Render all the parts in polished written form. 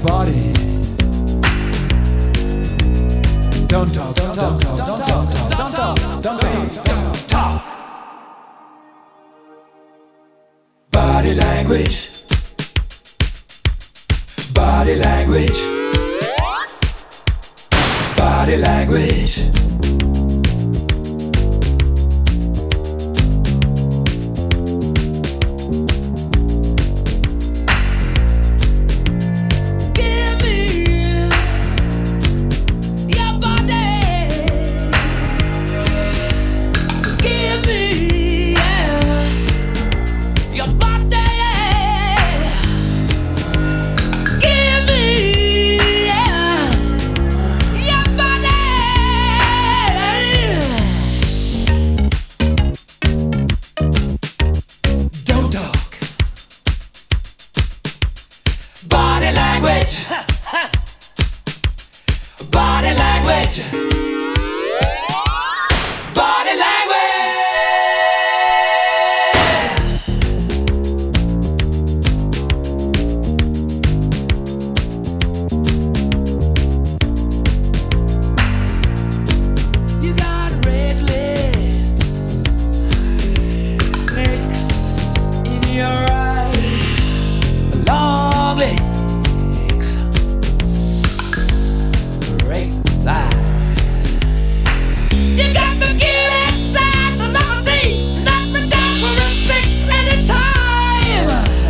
body. Don't talk, don't talk, don't talk, don't talk, don't talk, don't talk. Body language. Body language. Body language. Body language. Body language. You got red lips, snakes in your eyes, long legs, great thighs. You got the cutest eyes I've never seen. Nothing down for a six anytime.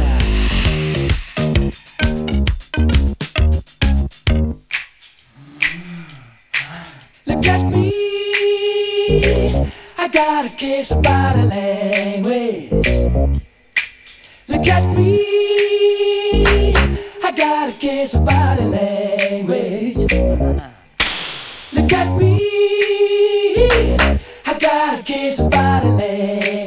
Look at me, I got a case of body language. Look at me, I got a case of body language. Look at me, I got a case of body language.